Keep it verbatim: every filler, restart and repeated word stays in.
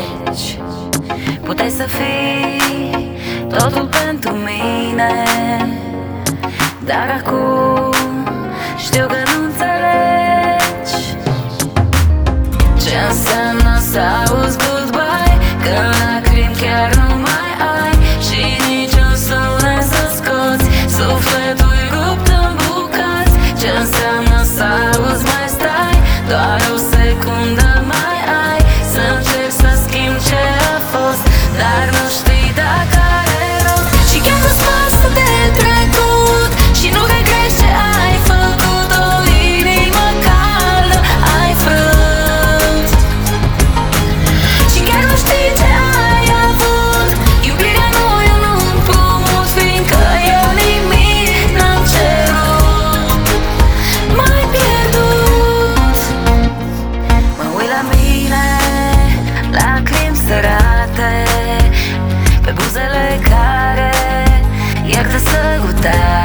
pleci. Puteai să fii totul pentru mine, dar acum știu că nu înțelegi ce înseamnă să auzi goodbye, când lacrimi chiar nu mai ai și niciun sunet să scoți. Sufletul-i rupt în bucăți. Ce înseamnă să auzi mai stai, doar o secundă mai ai să încerci să schimbi ce a fost, dar nu știi dacă are rost. Și chiar nu-ți pasă de trecut și nu regrezi ce ai făcut. O inimă caldă ai frânt și chiar nu știi ce ai avut. Iubirea nu e un împrumut, fiindcă eu nimic n-am cerut. M-ai pierdut. Mă uit la mine, lacrimi sărate pe buzele care iartă sărutare.